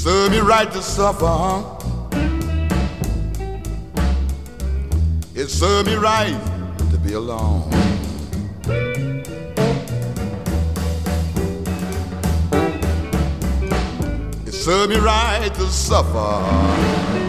served me right to suffer, huh? It served me right to be alone. It served me right to suffer.